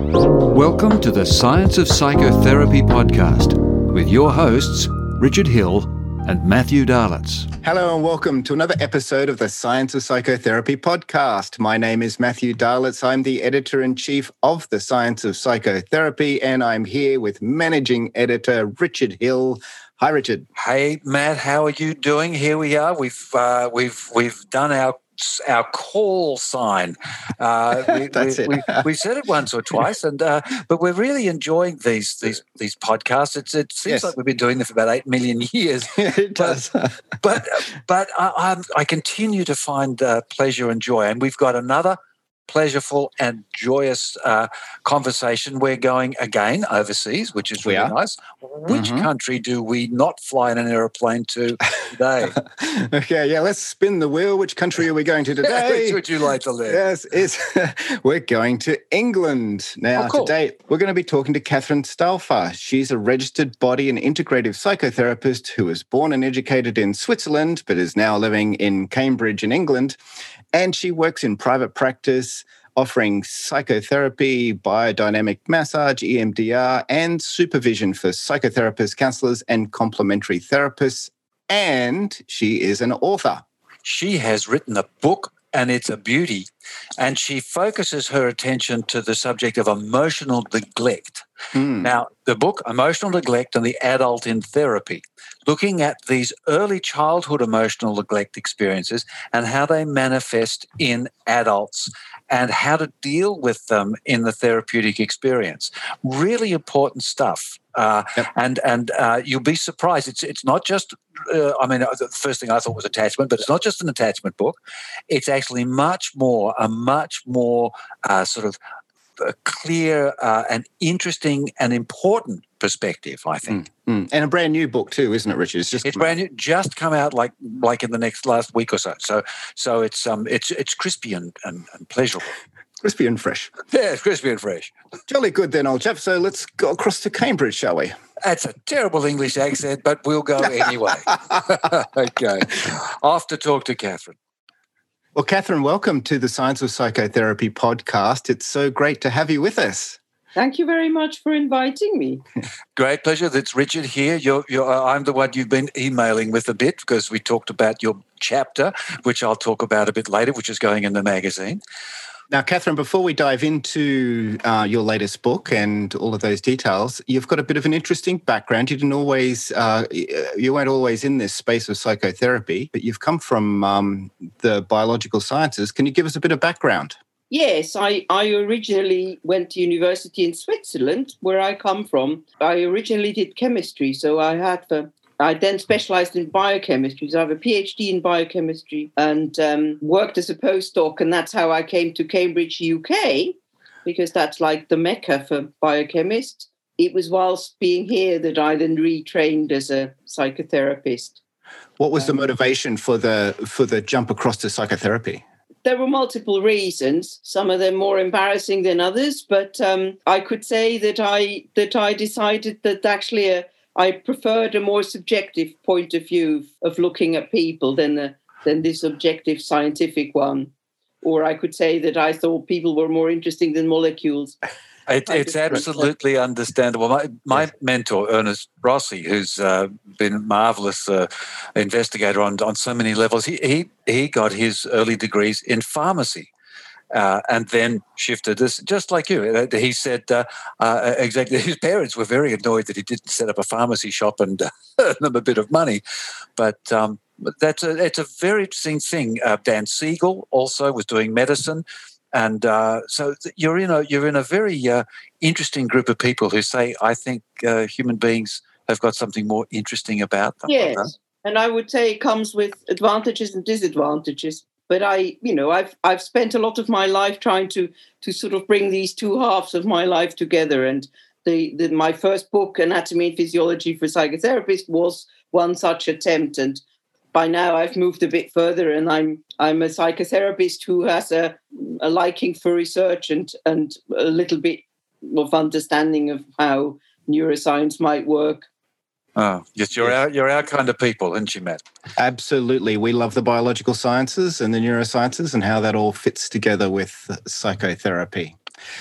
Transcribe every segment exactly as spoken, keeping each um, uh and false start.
Welcome to the Science of Psychotherapy podcast with your hosts, Richard Hill and Matthew Darlitz. Hello and welcome to another episode of the Science of Psychotherapy podcast. My name is Matthew Darlitz. I'm the editor-in-chief of the Science of Psychotherapy, and I'm here with managing editor Richard Hill. Hi, Richard. Hey, Matt. How are you doing? Here we are. We've uh, we've we've done our our call sign. Uh, we, That's we, it. we, we've said it once or twice, and uh, but we're really enjoying these these these podcasts. It's, it seems Yes. like we've been doing them for about eight million years. It does. But but, but I, I'm, I continue to find uh, pleasure and joy, and we've got another pleasureful and joyous uh, conversation. We're going again overseas, which is We really are. nice. Which Mhm. country do we not fly in an aeroplane to today? Okay, yeah, let's spin the wheel. Which country are we going to today? Which would you like to live? Yes, it's, we're going to England. Now, Oh, cool. today, we're going to be talking to Catherine Stauffer. She's a registered body and integrative psychotherapist who was born and educated in Switzerland, but is now living in Cambridge in England. And she works in private practice, offering psychotherapy, biodynamic massage, E M D R, and supervision for psychotherapists, counselors, and complementary therapists. And she is an author. She has written a book, and it's a beauty. And she focuses her attention to the subject of emotional neglect. Hmm. Now, the book, Emotional Neglect and the Adult in Therapy, looking at these early childhood emotional neglect experiences and how they manifest in adults and how to deal with them in the therapeutic experience. Really important stuff. Uh, Yep. And and uh, you'll be surprised. It's it's not just, uh, I mean, the first thing I thought was attachment, but it's not just an attachment book. It's actually much more, a much more uh, sort of a clear uh, and interesting and important perspective, I think. Mm. And a brand new book too, isn't it, Richard? It's just It's brand new, just come out like like in the next last week or so. So so it's um it's it's crispy and, and, and pleasurable. crispy and fresh. Yeah, it's crispy and fresh. Jolly good then, old chap. So let's go across to Cambridge, shall we? That's a terrible English accent, but we'll go anyway. Okay. Off to talk to Catherine. Well, Catherine, welcome to the Science of Psychotherapy podcast. It's so great to have you with us. Thank you very much for inviting me. Great pleasure. That's Richard here. You're, you're, uh, I'm the one you've been emailing with a bit because we talked about your chapter, which I'll talk about a bit later, which is going in the magazine. Now, Catherine, before we dive into uh, your latest book and all of those details, you've got a bit of an interesting background. You didn't always, uh, you weren't always in this space of psychotherapy, but you've come from um, the biological sciences. Can you give us a bit of background? Yes, I, I originally went to university in Switzerland, where I come from. I originally did chemistry, so I had the, I then specialized in biochemistry. So I have a PhD in biochemistry and um, worked as a postdoc, and that's how I came to Cambridge, U K, because that's like the mecca for biochemists. It was whilst being here that I then retrained as a psychotherapist. What was the Um, motivation for the for the jump across to psychotherapy? There were multiple reasons, some of them more embarrassing than others, but um, I could say that I that I decided that actually a, I preferred a more subjective point of view of looking at people than the, than this objective scientific one. Or I could say that I thought people were more interesting than molecules. It, I it's just- absolutely understandable. My, my Yes. mentor, Ernest Rossi, who's uh, been a marvellous uh, investigator on, on so many levels, he, he, he got his early degrees in pharmacy. Uh, and then shifted this, just like you. Uh, He said uh, uh, exactly. His parents were very annoyed that he didn't set up a pharmacy shop and uh, earn them a bit of money. But um, that's a it's a very interesting thing. Uh, Dan Siegel also was doing medicine, and uh, so th- you're in a you're in a very uh, interesting group of people who say, I think uh, human beings have got something more interesting about them. Yes, and I would say it comes with advantages and disadvantages. But I, you know, I've I've spent a lot of my life trying to to sort of bring these two halves of my life together. And the, the my first book, Anatomy and Physiology for Psychotherapists, was one such attempt. And by now, I've moved a bit further, and I'm I'm a psychotherapist who has a, a liking for research and and a little bit of understanding of how neuroscience might work. Oh, yes, you're our you're our kind of people, aren't you, Matt? Absolutely. We love the biological sciences and the neurosciences and how that all fits together with psychotherapy.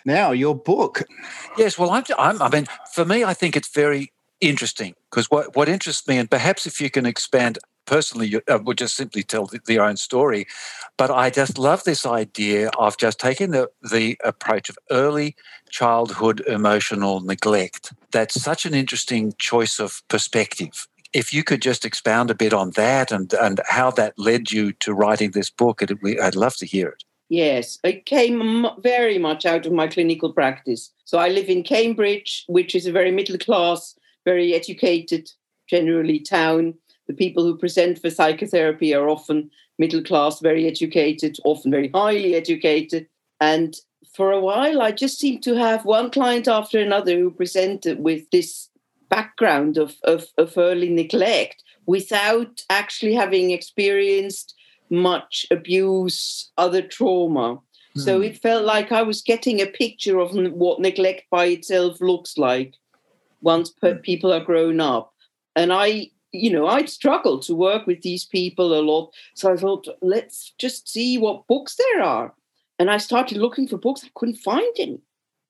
Now, your book. Yes, well, I'm, I'm, I mean, for me, I think it's very interesting because what, what interests me, and perhaps if you can expand personally, I uh, would just simply tell the, their own story, but I just love this idea of just taking the, the approach of early childhood emotional neglect. That's such an interesting choice of perspective. If you could just expound a bit on that and, and how that led you to writing this book, it, I'd love to hear it. Yes, it came very much out of my clinical practice. So I live in Cambridge, which is a very middle class, very educated, generally town. The people who present for psychotherapy are often middle class, very educated, often very highly educated. And for a while, I just seemed to have one client after another who presented with this background of, of, of early neglect without actually having experienced much abuse, other trauma. Mm. So it felt like I was getting a picture of what neglect by itself looks like once mm. people are grown up. And I, you know, I'd struggled to work with these people a lot. So I thought, let's just see what books there are. And I started looking for books. I couldn't find any.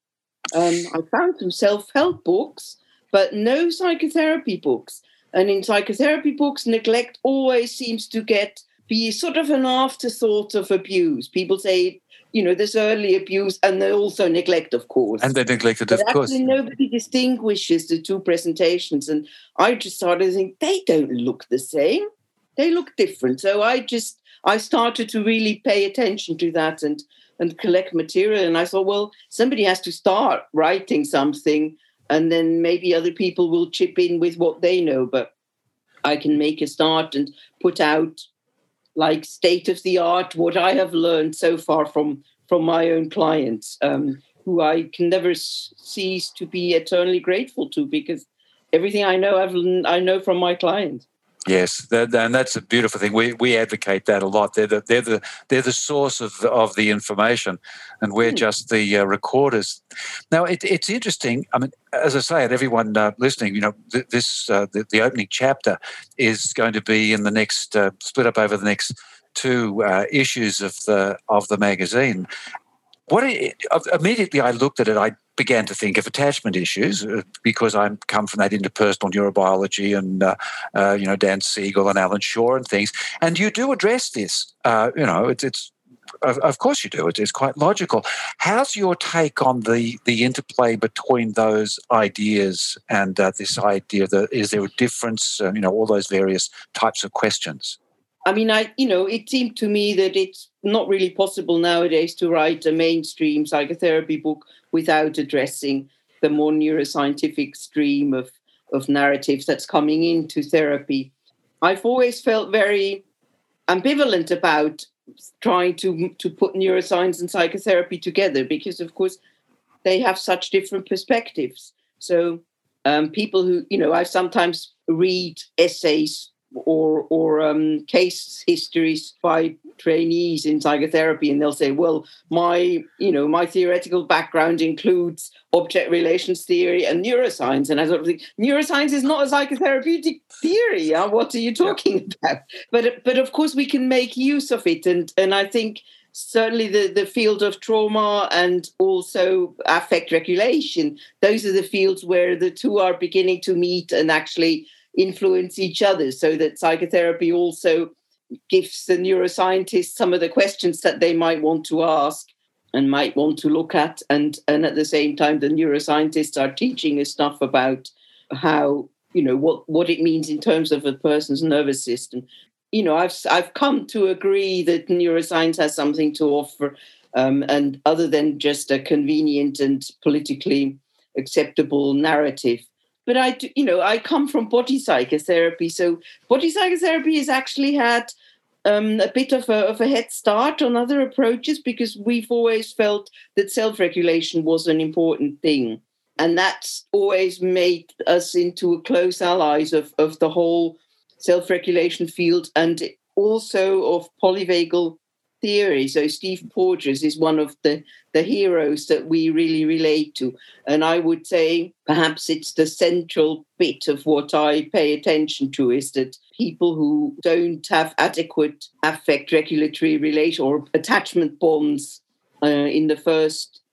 Um, I found some self-help books, but no psychotherapy books. And in psychotherapy books, neglect always seems to get be sort of an afterthought of abuse. People say, you know, there's early abuse and there's also neglect, of course. And they neglected, but of course. Actually, nobody distinguishes the two presentations. And I just started to think, they don't look the same. They look different. So I just, I started to really pay attention to that and, and collect material. And I thought, well, somebody has to start writing something and then maybe other people will chip in with what they know. But I can make a start and put out like state of the art, what I have learned so far from, from my own clients, um, who I can never s- cease to be eternally grateful to, because everything I know, I've I know from my clients. Yes, that, and that's a beautiful thing. We we advocate that a lot. They're the they're the they're the source of of the information, and we're mm. just the uh, recorders. Now it, it's interesting. I mean, as I say, and everyone uh, listening, you know, th- this uh, the, the opening chapter is going to be in the next uh, split up over the next two uh, issues of the of the magazine. What it, immediately I looked at it, I began to think of attachment issues because I come from that interpersonal neurobiology and, uh, uh, you know, Dan Siegel and Alan Shaw and things. And you do address this. Uh, you know, it's, it's of, of course you do. It is quite logical. How's your take on the, the interplay between those ideas and uh, this idea that is there a difference, uh, you know, all those various types of questions? I mean, I you know, it seemed to me that it's not really possible nowadays to write a mainstream psychotherapy book without addressing the more neuroscientific stream of, of narratives that's coming into therapy. I've always felt very ambivalent about trying to, to put neuroscience and psychotherapy together because, of course, they have such different perspectives. So um, people who, you know, I sometimes read essays or or um, case histories by trainees in psychotherapy, and they'll say, well, my, you know, my theoretical background includes object relations theory and neuroscience. And I sort of think, neuroscience is not a psychotherapeutic theory. Huh? What are you talking yeah. about? But but of course, we can make use of it. And, and I think certainly the, the field of trauma and also affect regulation, those are the fields where the two are beginning to meet and actually influence each other, so that psychotherapy also gives the neuroscientists some of the questions that they might want to ask and might want to look at. And, and at the same time, the neuroscientists are teaching us stuff about how, you know, what, what it means in terms of a person's nervous system. You know, I've, I've come to agree that neuroscience has something to offer, um, and other than just a convenient and politically acceptable narrative. But I, do, you know, I come from body psychotherapy, so body psychotherapy has actually had um, a bit of a, of a head start on other approaches because we've always felt that self-regulation was an important thing, and that's always made us into close allies of, of the whole self-regulation field and also of polyvagal theory. So Steve Porges is one of the, the heroes that we really relate to. And I would say perhaps it's the central bit of what I pay attention to is that people who don't have adequate affect regulatory relation or attachment bonds uh, in the first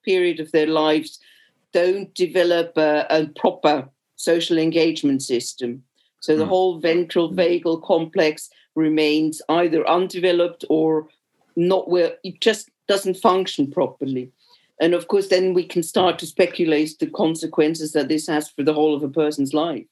period of their lives don't develop a, a proper social engagement system. So the mm. whole ventral vagal complex remains either undeveloped or not well, it just doesn't function properly. And of course, then we can start to speculate the consequences that this has for the whole of a person's life.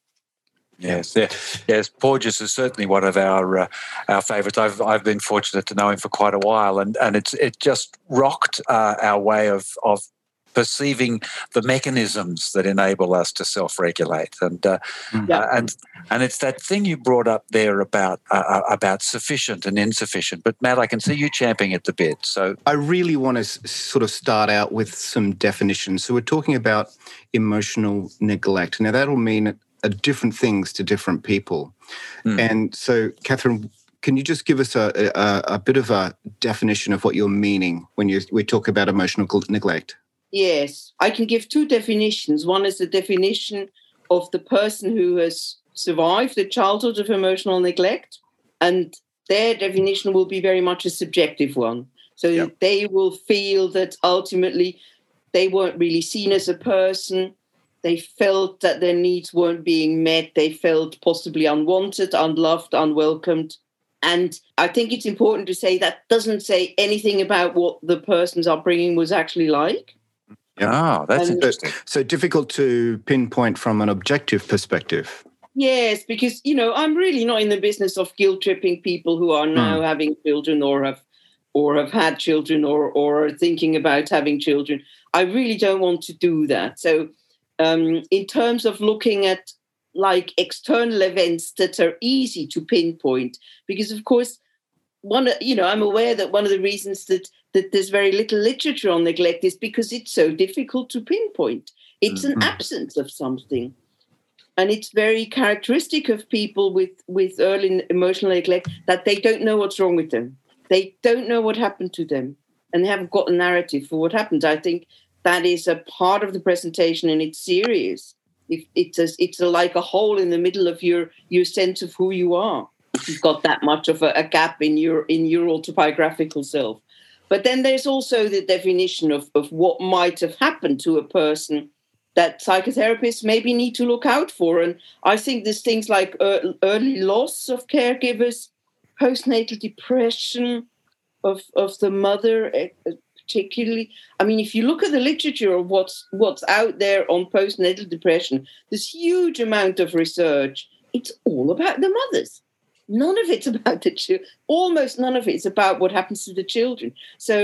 Yes, yeah, yes. Porges is certainly one of our uh, our favourites. I've I've been fortunate to know him for quite a while, and, and it's it just rocked uh, our way of of perceiving the mechanisms that enable us to self-regulate, and uh, yeah. uh, and and it's that thing you brought up there about uh, about sufficient and insufficient. But Matt, I can see you champing at the bit. So I really want to s- sort of start out with some definitions. So we're talking about emotional neglect. Now that'll mean Uh, different things to different people. Mm. And so, Catherine, can you just give us a, a, a bit of a definition of what you're meaning when you, we talk about emotional neglect? Yes, I can give two definitions. One is the definition of the person who has survived the childhood of emotional neglect, and their definition will be very much a subjective one. So yep. they will feel that ultimately they weren't really seen as a person. They felt that their needs weren't being met. They felt possibly unwanted, unloved, unwelcomed. And I think it's important to say that doesn't say anything about what the person's upbringing was actually like. Yeah, oh, that's and interesting. So, so difficult to pinpoint from an objective perspective. Yes, because, you know, I'm really not in the business of guilt-tripping people who are now mm. having children or have or have had children or, or are thinking about having children. I really don't want to do that. So Um, in terms of looking at like external events that are easy to pinpoint, because of course, one you know I'm aware that one of the reasons that that there's very little literature on neglect is because it's so difficult to pinpoint. It's mm-hmm. an absence of something, and it's very characteristic of people with with early emotional neglect that they don't know what's wrong with them. They don't know what happened to them, and they haven't got a narrative for what happened. I think that is a part of the presentation, and it's serious. If it's a, it's a, like a hole in the middle of your your sense of who you are. If you've got that much of a, a gap in your in your autobiographical self. But then there's also the definition of, of what might have happened to a person that psychotherapists maybe need to look out for. And I think there's things like early loss of caregivers, postnatal depression of of the mother. Particularly, I mean, if you look at the literature of what's what's out there on postnatal depression, this huge amount of research, it's all about the mothers. None of it's about the children. Almost none of it's about what happens to the children. So,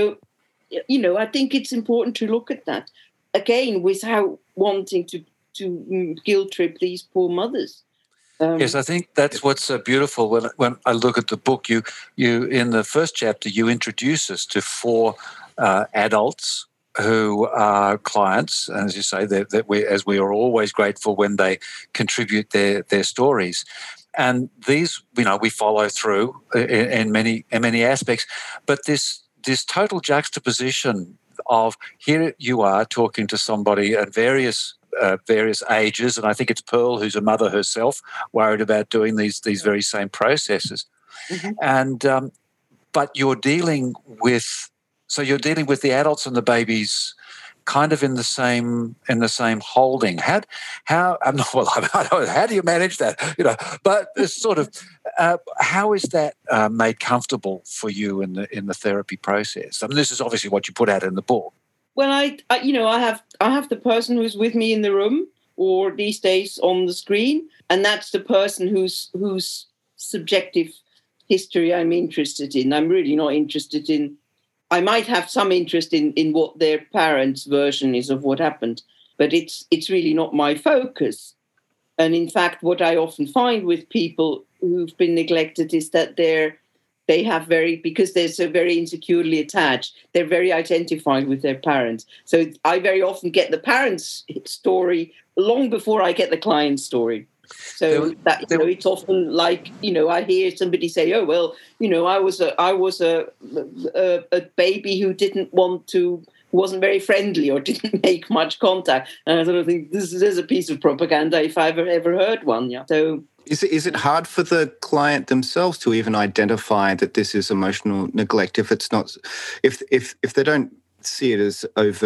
you know, I think it's important to look at that again without wanting to to guilt trip these poor mothers. Um, yes, I think that's what's uh, beautiful. When when I look at the book, you you in the first chapter you introduce us to four Uh, adults who are clients, and as you say, that, that we, as we are always grateful when they contribute their their stories, and these, you know, we follow through in, in many in many aspects. But this this total juxtaposition of here you are talking to somebody at various uh, various ages, and I think it's Pearl who's a mother herself, worried about doing these these very same processes, mm-hmm. and um, but you're dealing with. So you're dealing with the adults and the babies, kind of in the same in the same holding. How how I'm not well. I don't know, how do you manage that? You know, but it's sort of uh, how is that uh, made comfortable for you in the in the therapy process? I mean, this is obviously what you put out in the book. Well, I, I you know I have I have the person who's with me in the room, or these days on the screen, and that's the person whose whose subjective history I'm interested in. I'm really not interested in. I might have some interest in, in what their parents' version is of what happened, but it's it's really not my focus. And in fact, what I often find with people who've been neglected is that they're they have very, because they're so very insecurely attached, they're very identified with their parents. So I very often get the parents' story long before I get the client's story. So that you know, it's often like, you know, I hear somebody say, "Oh well, you know, I was a I was a a, a baby who didn't want to, wasn't very friendly or didn't make much contact," and I sort of think this is a piece of propaganda if I've ever, ever heard one. Yeah. So is it is it hard for the client themselves to even identify that this is emotional neglect if it's not if if if they don't see it as overt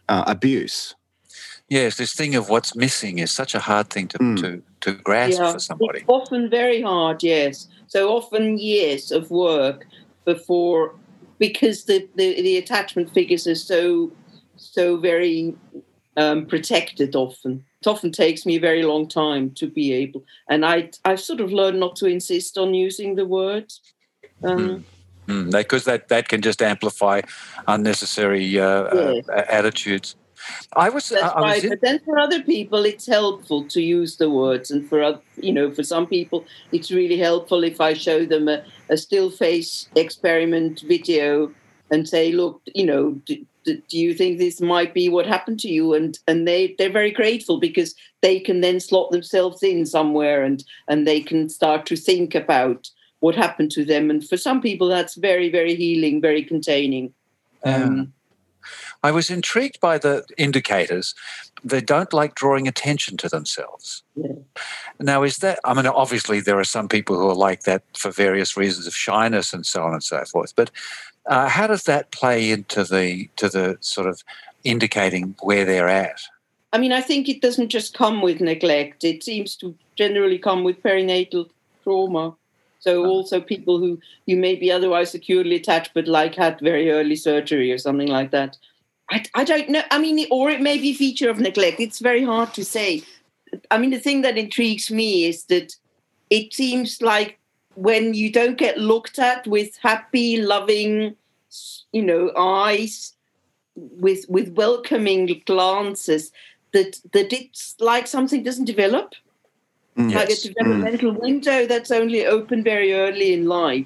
uh, abuse. Yes, this thing of what's missing is such a hard thing to Mm. to, to grasp Yeah, for somebody. it's often very hard, yes. So often years of work before, because the, the, the attachment figures are so, so very um, protected often. It often takes me a very long time to be able, and I, I've sort of learned not to insist on using the words. Um, Mm. Because that, that can just amplify unnecessary uh, Yes. uh, attitudes. I was, That's I, I was right. in, But then for other people, it's helpful to use the words. And for, oth- you know, for some people, it's really helpful if I show them a, a still face experiment video and say, look, you know, do, do, do you think this might be what happened to you? And and they, they're very grateful because they can then slot themselves in somewhere and, and they can start to think about what happened to them. And for some people, that's very, very healing, very containing. Um, I was intrigued by the indicators. They don't like drawing attention to themselves. Yeah. Now, is that, I mean, obviously there are some people who are like that for various reasons of shyness and so on and so forth. But uh, how does that play into the, to the sort of indicating where they're at? I mean, I think it doesn't just come with neglect. It seems to generally come with perinatal trauma. So also people who you may be otherwise securely attached, but like had very early surgery or something like that. I, I don't know. I mean, or it may be a feature of neglect. It's very hard to say. I mean, the thing that intrigues me is that it seems like when you don't get looked at with happy, loving, you know, eyes, with with welcoming glances, that that it's like something doesn't develop. Mm. Like Yes. a developmental mm. window that's only open very early in life.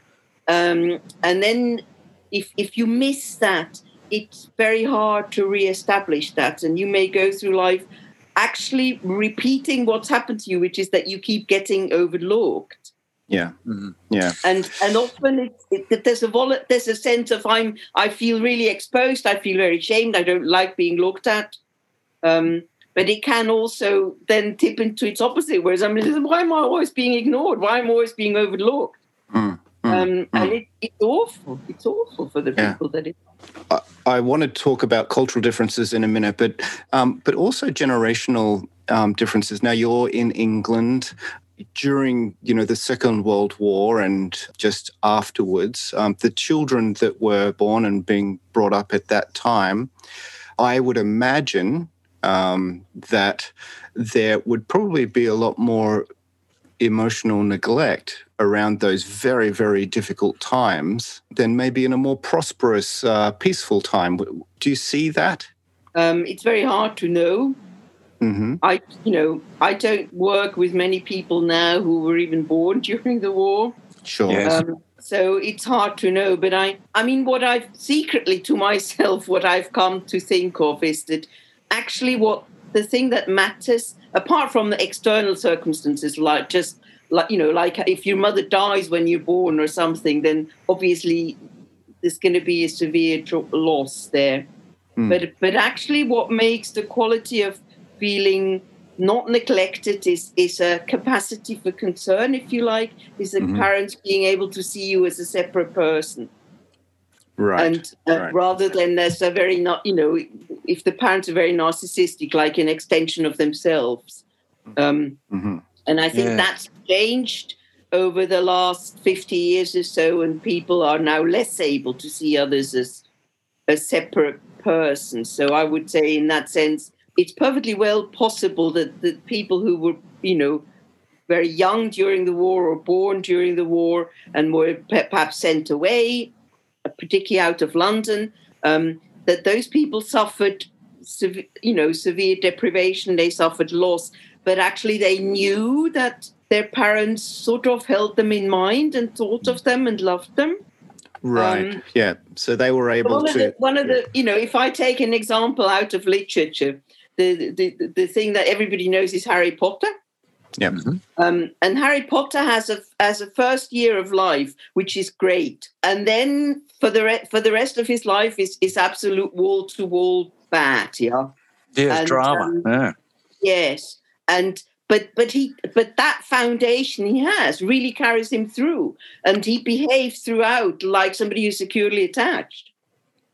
Um, and then if if you miss that, it's very hard to reestablish that. And you may go through life actually repeating what's happened to you, which is that you keep getting overlooked. Yeah, Mm-hmm. yeah. And and often it's, it, there's a vol- there's a sense of I'm I feel really exposed. I feel very ashamed. I don't like being looked at. Um, but it can also then tip into its opposite, whereas I'm like, why am I always being ignored? Why am I always being overlooked? Mm, mm, um, mm. And it, it's awful. It's awful for the Yeah. people that it. I, I want to talk about cultural differences in a minute, but um, but also generational um, differences. Now, you're in England during, you know, the Second World War and just afterwards. Um, the children that were born and being brought up at that time, I would imagine um, that there would probably be a lot more emotional neglect around those very, very difficult times than maybe in a more prosperous, uh, peaceful time. Do you see that? Um, it's very hard to know. Mm-hmm. I, you know, I don't work with many people now who were even born during the war. Sure. Yes. Um, so it's hard to know. But I, I mean, what I've secretly to myself, what I've come to think of is that actually what the thing that matters, apart from the external circumstances, like just like, you know, like if your mother dies when you're born or something, then obviously there's going to be a severe tr- loss there. Mm. But but actually what makes the quality of feeling not neglected is, is a capacity for concern, if you like, is the mm-hmm. parents being able to see you as a separate person. Right. And uh, right. rather than there's a very, not, you know, if the parents are very narcissistic, like an extension of themselves. Um, mm-hmm. And I think yeah. that's changed over the last fifty years or so, and people are now less able to see others as a separate person. So I would say in that sense, it's perfectly well possible that the people who were, you know, very young during the war or born during the war and were perhaps sent away, particularly out of London, um, that those people suffered, sev- you know, severe deprivation, they suffered loss, but actually they knew that their parents sort of held them in mind and thought of them and loved them. Right, um, yeah. So they were able one to... Of the, one of the, you know, if I take an example out of literature, the, the, the thing that everybody knows is Harry Potter. Yeah. Mm-hmm. Um, and Harry Potter has a as a first year of life, which is great, and then for the re- for the rest of his life is is absolute wall to wall bad. Yeah. Yeah, and, drama. Um, yeah. Yes, and but but he but that foundation he has really carries him through, and he behaves throughout like somebody who's securely attached.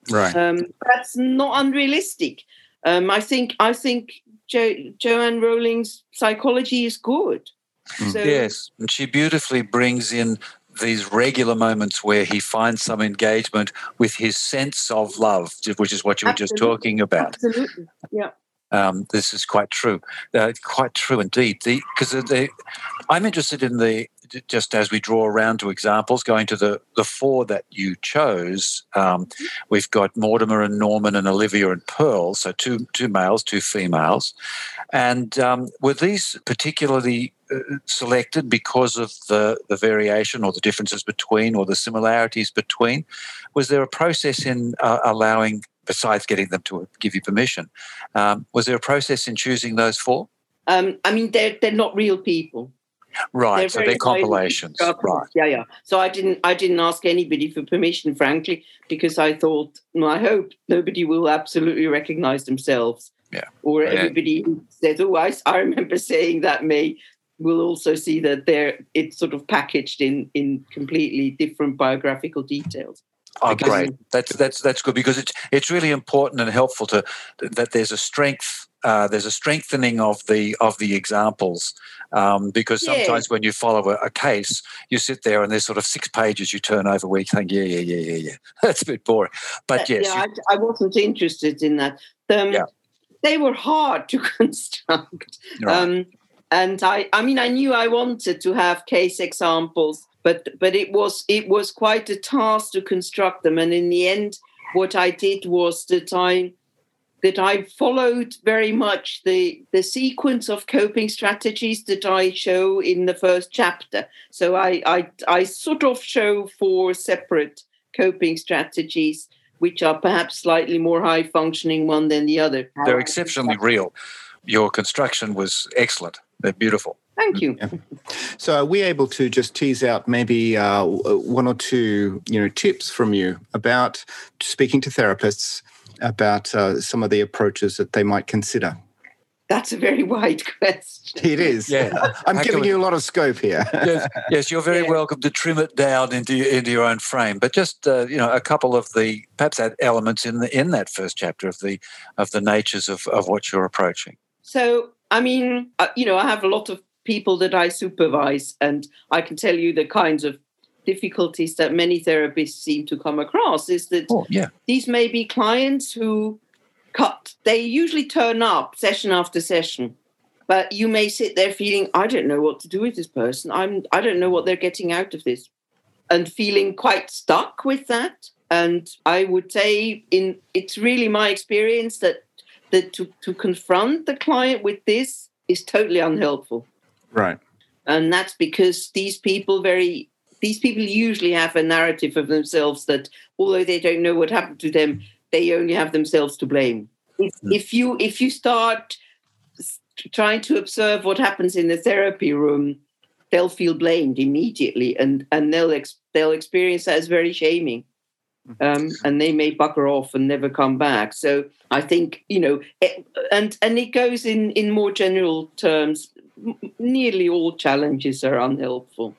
Right. Um, that's not unrealistic. Um, I think I think jo- Joanne Rowling's psychology is good. Mm. So, Yes, and she beautifully brings in these regular moments where he finds some engagement with his sense of love, which is what you were just absolutely, talking about. Absolutely, yeah. Um, this is quite true, uh, quite true indeed. Because the, the, I'm interested in the, just as we draw around to examples, going to the, the four that you chose. Um, we've got Mortimer and Norman and Olivia and Pearl, so two two males, two females. And um, were these particularly uh, selected because of the, the variation or the differences between or the similarities between? Was there a process in uh, allowing, besides getting them to give you permission, um, was there a process in choosing those four? Um, I mean, they're they're not real people. Right, They're so very they're compilations. Right. Yeah, yeah. So I didn't I didn't ask anybody for permission, frankly, because I thought, well, I hope nobody will absolutely recognize themselves. Yeah. Or Yeah. everybody who says, oh, I, I remember saying that may will also see that they're it's sort of packaged in in completely different biographical details. Oh, Because- great! That's that's that's good, because it's it's really important and helpful to that there's a strength, uh, there's a strengthening of the of the examples, um, because Yeah. sometimes when you follow a, a case, you sit there and there's sort of six pages you turn over where you think, yeah, yeah, yeah, yeah, yeah, that's a bit boring. But yes, yeah, you- I, I wasn't interested in that. Um, Yeah. They were hard to construct. Right. Um, and I, I mean, I knew I wanted to have case examples, but but it was it was quite a task to construct them. And in the end, what I did was that I that I followed very much the the sequence of coping strategies that I show in the first chapter. So I I, I sort of show four separate coping strategies, which are perhaps slightly more high functioning one than the other. they're exceptionally real. Your construction was excellent. They're beautiful. Thank you. Yeah. So are we able to just tease out maybe uh, one or two, you know, tips from you about speaking to therapists about uh, some of the approaches that they might consider? That's a very wide question. It is. Yeah. I'm How giving can we- you a lot of scope here. Yes, yes, you're very Yeah. welcome to trim it down into your, into your own frame. But just uh, you know, a couple of the perhaps that elements in the in that first chapter of the of the natures of, of what you're approaching. So, I mean, uh, you know, I have a lot of people that I supervise, and I can tell you the kinds of difficulties that many therapists seem to come across is that Oh, yeah. these may be clients who cut, they usually turn up session after session, but you may sit there feeling, I don't know what to do with this person. I'm, I don't know what they're getting out of this, and feeling quite stuck with that. And I would say in it's really my experience that, that to, to confront the client with this is totally unhelpful. Right. And that's because these people very these people usually have a narrative of themselves that although they don't know what happened to them, they only have themselves to blame. If, Mm. if you if you start s- trying to observe what happens in the therapy room, they'll feel blamed immediately, and and they'll ex, they'll experience that as very shaming, um, and they may bugger off and never come back. So I think you know, it, and and it goes in in more general terms. M- nearly all challenges are unhelpful.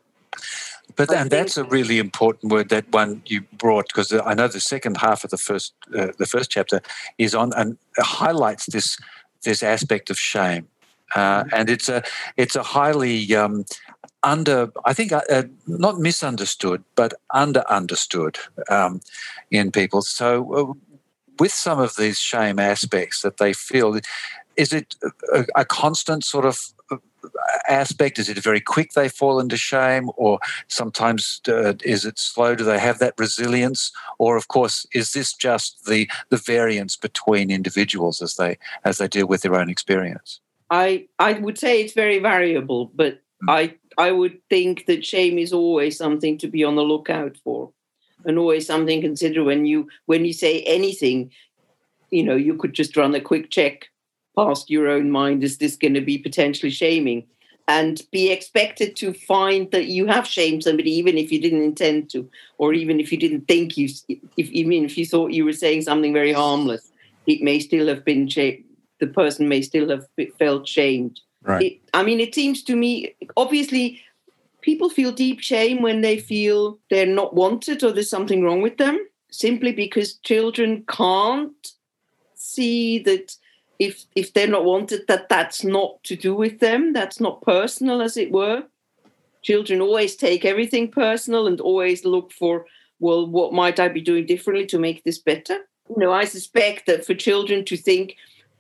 But I and that's a really important word, that one you brought, because I know the second half of the first uh, the first chapter is on and highlights this this aspect of shame, uh, and it's a it's a highly um, under I think uh, uh, not misunderstood but under understood um, in people. So uh, with some of these shame aspects that they feel, is it a, a constant sort of aspect? Is it very quick they fall into shame, or sometimes uh, is it slow? Do they have that resilience, or of course is this just the the variance between individuals as they as they deal with their own experience? I I would say it's very variable, but Mm. I I would think that shame is always something to be on the lookout for, and always something to consider when you when you say anything. You know, you could just run a quick check past your own mind. Is this going to be potentially shaming? And be expected to find that you have shamed somebody, even if you didn't intend to, or even if you didn't think you, if even if you thought you were saying something very harmless, it may still have been shame. The person may still have felt shamed. Right. It, I mean, it seems to me, obviously, people feel deep shame when they feel they're not wanted or there's something wrong with them. simply because children can't see that if if they're not wanted, that that's not to do with them. That's not personal, as it were. Children always take everything personal and always look for, well, what might I be doing differently to make this better? You know, I suspect that for children to think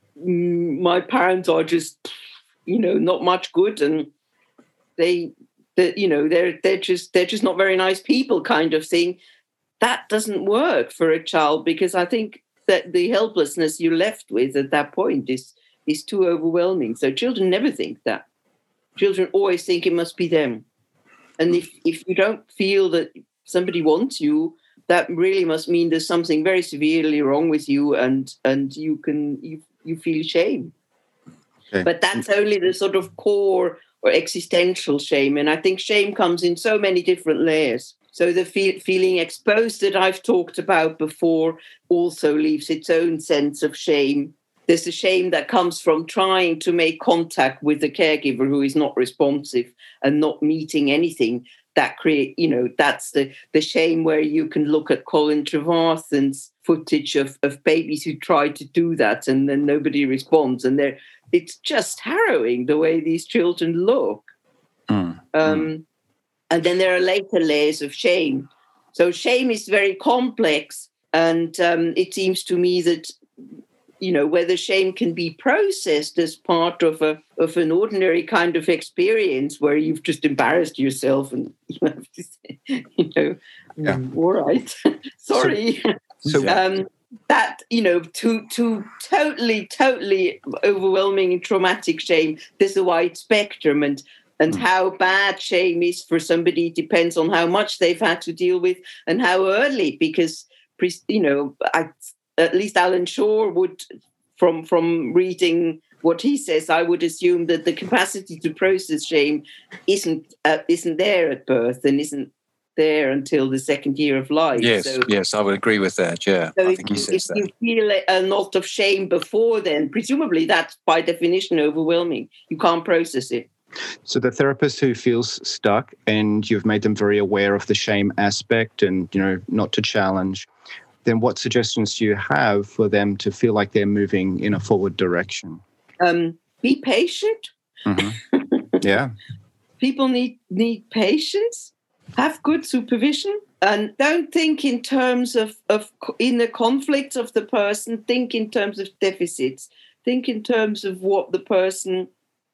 mm, my parents are just, you know, not much good, and they, that you know, they're they're just they're just not very nice people, kind of thing. That doesn't work for a child, because I think that the helplessness you're left with at that point is is too overwhelming. So children never think that. Children always think it must be them. And if, if you don't feel that somebody wants you, that really must mean there's something very severely wrong with you, and and you can you you feel shame. Okay. But that's only the sort of core or existential shame. And I think shame comes in so many different layers. So the fe- feeling exposed that I've talked about before also leaves its own sense of shame. There's the shame that comes from trying to make contact with the caregiver who is not responsive and not meeting anything. That create, you know, that's the, the shame where you can look at Colin Trevarthen's footage of, of babies who try to do that and then nobody responds. And they're, it's just harrowing the way these children look. Mm. Um, mm. And then there are later layers of shame. So shame is very complex. And um, it seems to me that, you know, whether shame can be processed as part of a of an ordinary kind of experience where you've just embarrassed yourself and you have to say, you know, yeah. mm, all right, sorry. So, so um, that, you know, to to totally, totally overwhelming and traumatic shame, there's a wide spectrum, and and mm. how bad shame is for somebody depends on how much they've had to deal with and how early, because, you know, I. At least Alan Shaw would, from from reading what he says, I would assume that the capacity to process shame isn't uh, isn't there at birth and isn't there until the second year of life. Yes, so, yes, I would agree with that. Yeah, so I if, think he says if that. If you feel a lot of shame before then, presumably that's by definition overwhelming. You can't process it. So the therapist who feels stuck, and you've made them very aware of the shame aspect and, you know, not to challenge, then what suggestions do you have for them to feel like they're moving in a forward direction? Um, be patient. Mm-hmm. Yeah. People need need patience. Have good supervision. And don't think in terms of, of inner conflicts of the person. Think in terms of deficits. Think in terms of what the person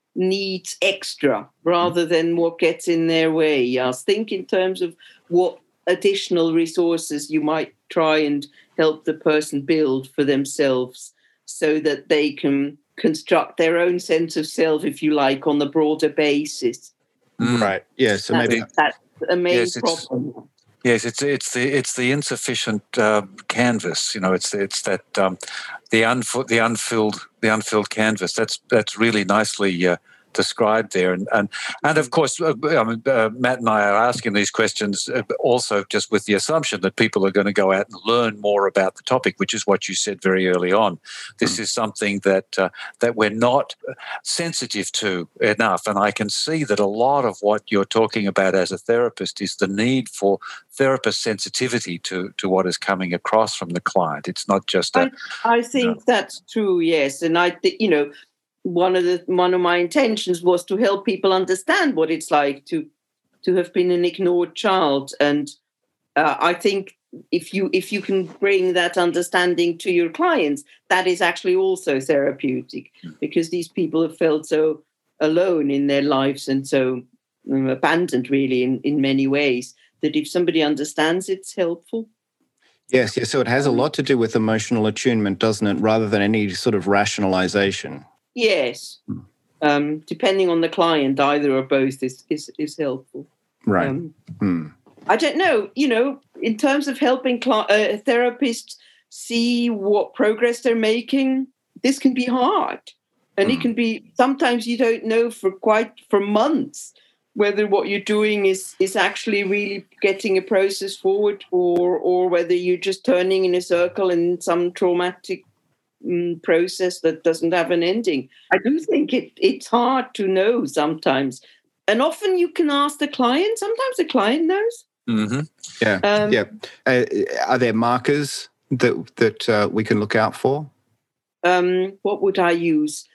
needs extra rather mm-hmm. than what gets in their way. Yes. Think in terms of what additional resources you might try and help the person build for themselves so that they can construct their own sense of self, if you like, on the broader basis. Mm. Right. Yeah. So that's, maybe that's a main yes, problem. It's, yes, it's it's the it's the insufficient uh, canvas. You know, it's it's that um, the unf- the unfilled the unfilled canvas. That's that's really nicely Uh, described there, and and and of course, uh, I mean, uh, Matt and I are asking these questions uh, also just with the assumption that people are going to go out and learn more about the topic, which is what you said very early on. This mm. is something that uh, that we're not sensitive to enough, and I can see that a lot of what you're talking about as a therapist is the need for therapist sensitivity to to what is coming across from the client. It's not just a, I, I think you know, that's true. Yes, and I think, you know, one of the one of my intentions was to help people understand what it's like to to have been an ignored child, and uh, I think if you if you can bring that understanding to your clients, that is actually also therapeutic, because these people have felt so alone in their lives and so um, abandoned, really, in, in many ways, that if somebody understands, it's helpful. Yes, yes. So it has a lot to do with emotional attunement, doesn't it, rather than any sort of rationalization. Yes. Um, depending on the client, either or both is is, is helpful. Right. Um, hmm. I don't know, you know, in terms of helping cl- uh, therapists see what progress they're making, this can be hard. And mm. it can be, sometimes you don't know for quite, for months, whether what you're doing is is actually really getting a process forward, or or whether you're just turning in a circle in some traumatic um, process that doesn't have an ending. I do think it it's hard to know sometimes. And often you can ask the client, sometimes the client knows. Mm-hmm. Yeah, Um, yeah. Uh, are there markers that that uh, we can look out for? Um, what would I use?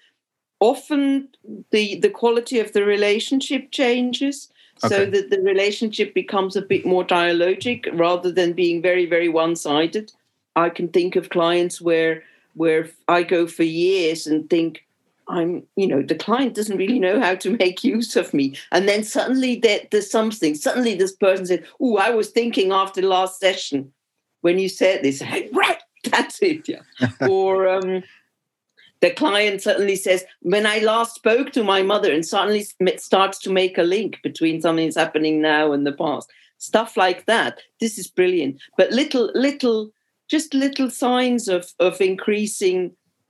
Often the the quality of the relationship changes, so Okay. that the relationship becomes a bit more dialogic rather than being very, very one-sided. I can think of clients where where I go for years and think, I'm, you know, the client doesn't really know how to make use of me. And then suddenly there, there's something. Suddenly this person said, oh, I was thinking after the last session when you said this. Hey, right, that's it. Yeah. or um, the client suddenly says, when I last spoke to my mother, and suddenly starts to make a link between something that's happening now and the past. Stuff like that. This is brilliant. But little, little, just little signs of, of increasing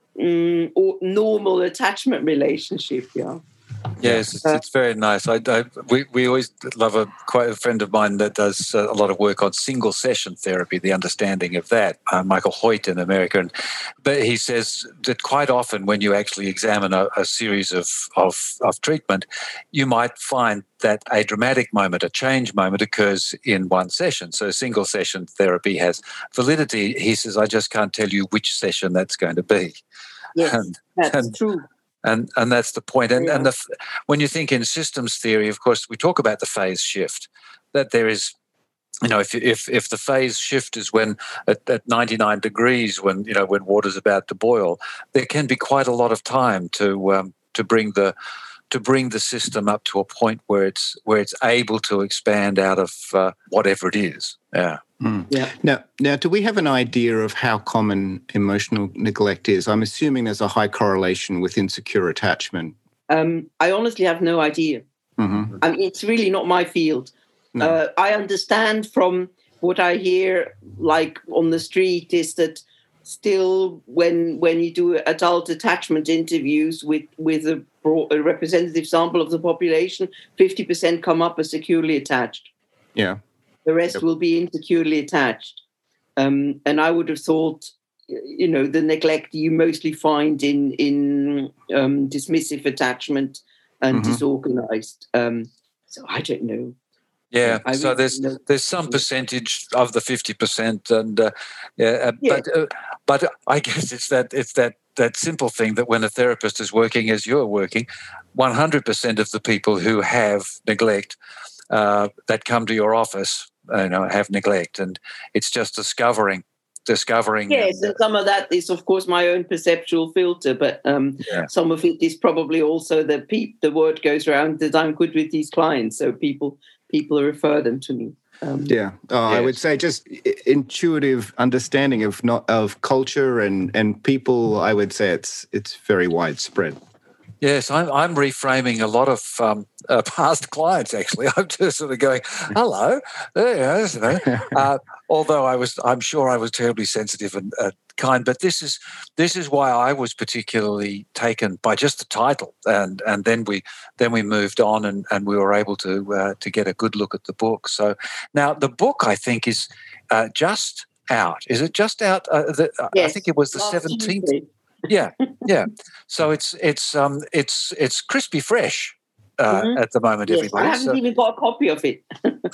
um, or normal attachment relationship. Yeah. Yes, it's, it's very nice. I, I, we, we always love a quite a friend of mine that does uh, a lot of work on single session therapy, the understanding of that, uh, Michael Hoyt in America. And, but he says that quite often when you actually examine a, a series of, of, of treatment, you might find that a dramatic moment, a change moment occurs in one session. So single session therapy has validity. He says, I just can't tell you which session that's going to be. Yes, and, that's and, true. And and that's the point. And Yeah. and the, when you think in systems theory, of course, we talk about the phase shift. That there is, you know, if if if the phase shift is when at, at ninety-nine degrees, when you know when water's about to boil, there can be quite a lot of time to um, to bring the to bring the system up to a point where it's where it's able to expand out of uh, whatever it is. Yeah. Mm. Yeah. Now, now, do we have an idea of how common emotional neglect is? I'm assuming there's a high correlation with insecure attachment. Um, I honestly have no idea. Mm-hmm. I mean, it's really not my field. No. Uh, I understand from what I hear, like on the street, is that still when when you do adult attachment interviews with with a, a representative sample of the population, fifty percent come up as securely attached. Yeah. The rest Yep. will be insecurely attached. Um, and I would have thought, you know, the neglect you mostly find in in um, dismissive attachment and Mhm. disorganized. Um, so I don't know. Yeah, I so really there's don't know. there's some percentage of the fifty percent, and uh, yeah, uh, Yeah. but uh, but I guess it's that it's that that simple thing that when a therapist is working as you're working, one hundred percent of the people who have neglect uh, that come to your office, you know, have neglect, and it's just discovering discovering. Yes, and some of that is, of course, my own perceptual filter, but um, Yeah. some of it is probably also that pe- the word goes around that I'm good with these clients, so people people refer them to me. Um, Yeah, oh, I Yes. would say just i- intuitive understanding of not of culture and and people. I would say it's it's very widespread. Yes, I'm, I'm reframing a lot of um, uh, past clients. Actually, I'm just sort of going, "Hello, there you know." Uh, although I was, I'm sure I was terribly sensitive and uh, kind. But this is this is why I was particularly taken by just the title, and and then we then we moved on, and, and we were able to uh, to get a good look at the book. So now the book, I think, is uh, just out. Is it just out? Uh, the, I yes, think it was the last seventeenth. Tuesday. Yeah, yeah. So it's it's um it's it's crispy fresh uh, Mhm. at the moment, Yes, I everybody. haven't So even got a copy of it.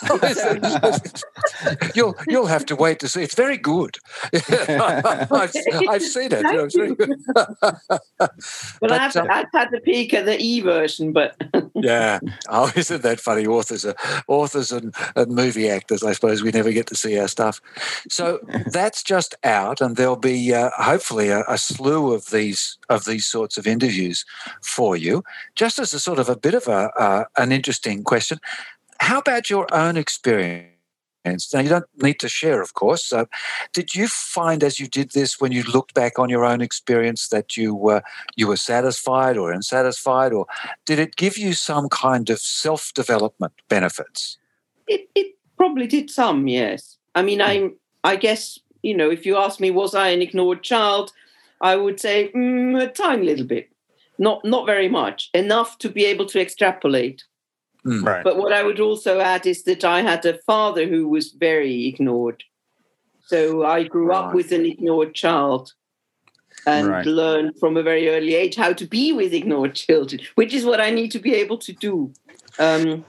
you'll you'll have to wait to see. It's very good. I've, I've seen it. You know, it's very good. Well, But, I've, um, I've had a peek at the e-version, but Yeah. Oh, isn't that funny? Authors are authors and, and movie actors. I suppose we never get to see our stuff. So that's just out, and there'll be uh, hopefully a, a slew of these of these sorts of interviews for you. Just as a sort of a bit of a uh, an interesting question, how about your own experience? Now, you don't need to share, of course. So, did you find, as you did this, when you looked back on your own experience, that you were you were satisfied or unsatisfied, or did it give you some kind of self-development benefits? it, it probably did some, yes. I mean, I'm, I guess, you know, if you ask me, was I an ignored child, I would say mm, a tiny little bit. Not, not very much. Enough to be able to extrapolate. Mm. Right. But what I would also add is that I had a father who was very ignored. So I grew up Right. with an ignored child and Right. learned from a very early age how to be with ignored children, which is what I need to be able to do. Um,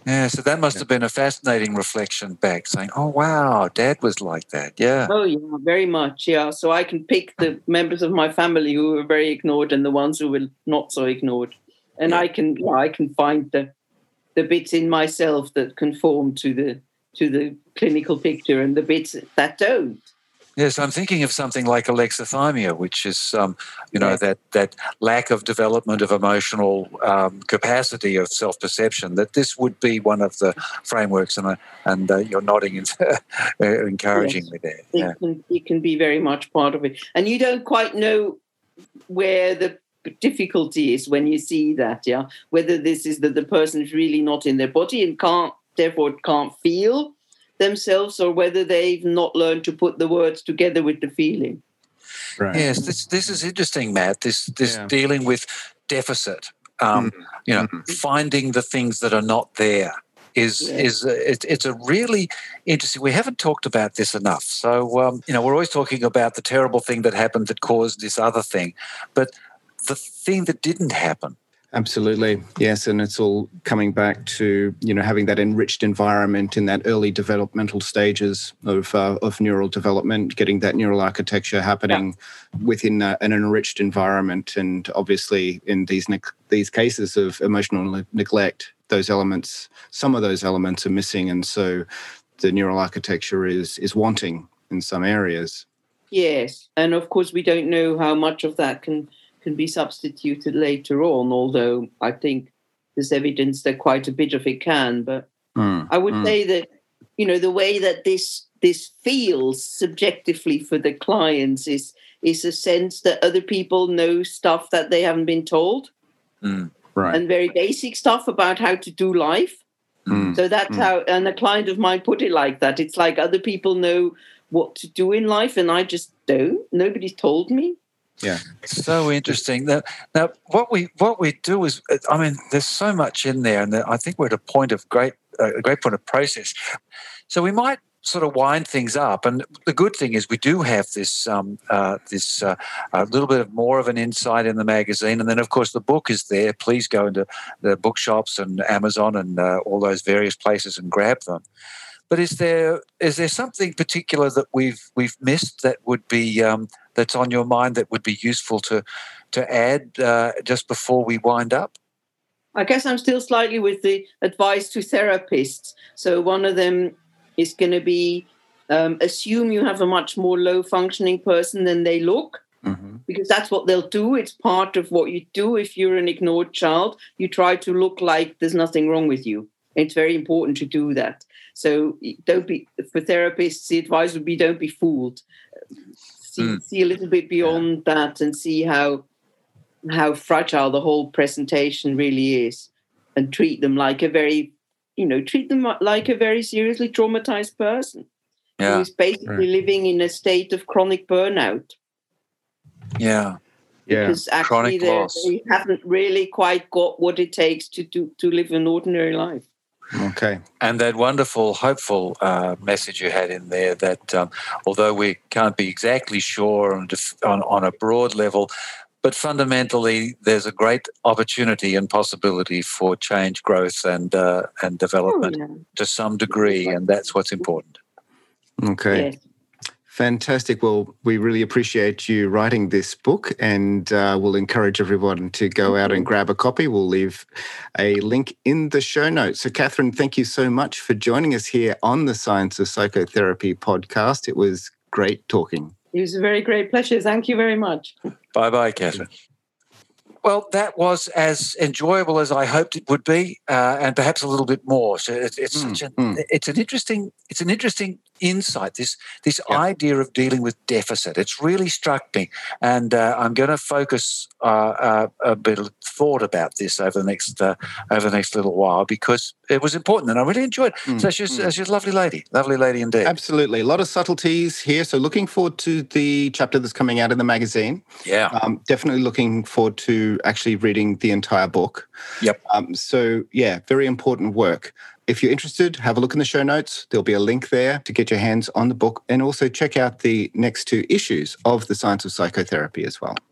Yeah, so that must Yeah. have been a fascinating reflection back, saying, oh, wow, Dad was like that. Yeah. Oh, yeah, very much. Yeah. So I can pick the members of my family who were very ignored and the ones who were not so ignored. And Yeah. I can yeah, I can find the the bits in myself that conform to the to the clinical picture and the bits that don't. Yes, I'm thinking of something like alexithymia, which is, um, you know, Yeah. that that lack of development of emotional um, capacity of self-perception. That this would be one of the frameworks, and I, and uh, you're nodding and uh, encouraging Yes. me there. It Yeah, can it can be very much part of it. And you don't quite know where the difficulty is when you see that, yeah. Whether this is that the person is really not in their body and can't therefore can't feel themselves, or whether they've not learned to put the words together with the feeling. Right. yes. This this is interesting, Matt. This this Yeah. dealing with deficit. Um, You know, Mhm. finding the things that are not there is Yeah. is uh, it, it's a really interesting. We haven't talked about this enough. So um, you know, we're always talking about the terrible thing that happened that caused this other thing, but the thing that didn't happen. Absolutely. Yes. And it's all coming back to, you know, having that enriched environment in that early developmental stages of uh, of neural development, getting that neural architecture happening within uh, an enriched environment. And obviously in these neg- these cases of emotional ne- neglect, those elements, some of those elements are missing. And so the neural architecture is is wanting in some areas. Yes. And of course we don't know how much of that can can be substituted later on, although I think there's evidence that quite a bit of it can. But Mm, I would mm. say that, you know, the way that this this feels subjectively for the clients is is a sense that other people know stuff that they haven't been told, Mm. Right. and very basic stuff about how to do life. Mm. So that's Mm. how, and a client of mine put it like that. It's like other people know what to do in life, and I just don't. Nobody's told me. Yeah. So interesting. Now, now what we what we do is, I mean, there's so much in there, and I think we're at a point of great uh, a great point of process. So we might sort of wind things up, and the good thing is we do have this um, uh, this uh, a little bit of more of an insight in the magazine, and then of course the book is there. Please go into the bookshops and Amazon and uh, all those various places and grab them. But is there is there something particular that we've we've missed that would be um, that's on your mind that would be useful to to add uh, just before we wind up? I guess I'm still slightly with the advice to therapists. So one of them is going to be um, assume you have a much more low functioning person than they look, Mhm. because that's what they'll do. It's part of what you do. If you're an ignored child, you try to look like there's nothing wrong with you. It's very important to do that. So don't be, for therapists, the advice would be don't be fooled. See, Mm. see a little bit beyond that and see how how fragile the whole presentation really is, and treat them like a very, you know, treat them like a very seriously traumatized person Yeah, who's basically Right. living in a state of chronic burnout. yeah, Yeah. Because actually Chronic they're- loss. they haven't really quite got what it takes to do to live an ordinary life. Okay. and that wonderful, hopeful uh, message you had in there that um, although we can't be exactly sure on, def- on on a broad level, but fundamentally there's a great opportunity and possibility for change, growth, and uh, and development Oh, yeah. to some degree, and that's what's important. Okay. Yes. Fantastic. Well, we really appreciate you writing this book, and uh, we'll encourage everyone to go out and grab a copy. We'll leave a link in the show notes. So, Catherine, thank you so much for joining us here on the Science of Psychotherapy podcast. It was great talking. It was a very great pleasure. Thank you very much. Bye bye, Catherine. Well, that was as enjoyable as I hoped it would be, uh, and perhaps a little bit more. So it, it's Mm, such an mm. it's an interesting it's an interesting insight. This this Yeah. idea of dealing with deficit. It's really struck me, and uh, I'm going to focus uh, uh, a bit of thought about this over the next uh, over the next little while because it was important, and I really enjoyed it. Mm, So she's mm. she's a lovely lady, lovely lady indeed. Absolutely. A lot of subtleties here. So, looking forward to the chapter that's coming out in the magazine. Yeah. Um, definitely looking forward to actually reading the entire book. Yep. Um, so, yeah, very important work. If you're interested, have a look in the show notes. There'll be a link there to get your hands on the book, and also check out the next two issues of The Science of Psychotherapy as well.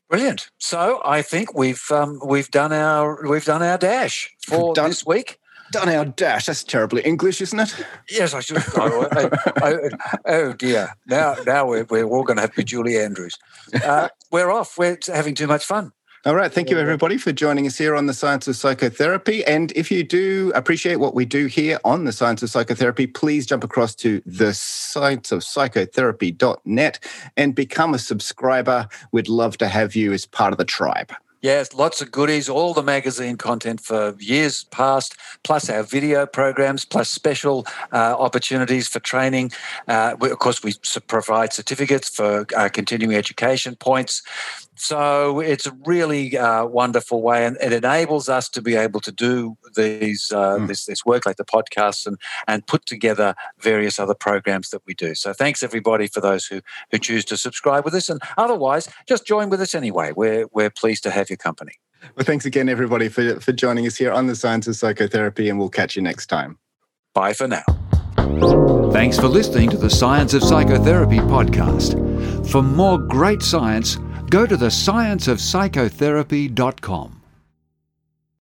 Brilliant. So I think we've um, we've done our we've done our dash for Done. this week. Done our dash. That's terribly English, isn't it? Yes, I should. Oh, oh, oh, oh dear. Now, now we're, we're all going to have to be Julie Andrews. Uh, we're off. We're having too much fun. All right. Thank you, everybody, for joining us here on The Science of Psychotherapy. And if you do appreciate what we do here on The Science of Psychotherapy, please jump across to the science of psychotherapy dot net and become a subscriber. We'd love to have you as part of the tribe. Yes, lots of goodies, all the magazine content for years past, plus our video programs, plus special uh, opportunities for training. Uh, we, of course, we provide certificates for uh, continuing education points. So it's a really uh, wonderful way, and it enables us to be able to do these uh, mm. this, this work like the podcasts and, and put together various other programs that we do. So thanks, everybody, for those who, who choose to subscribe with us. And otherwise, just join with us anyway. We're, we're pleased to have your company. Well, thanks again, everybody, for, for joining us here on The Science of Psychotherapy, and we'll catch you next time. Bye for now. Thanks for listening to the Science of Psychotherapy podcast. For more great science, go to the science of psychotherapy dot com.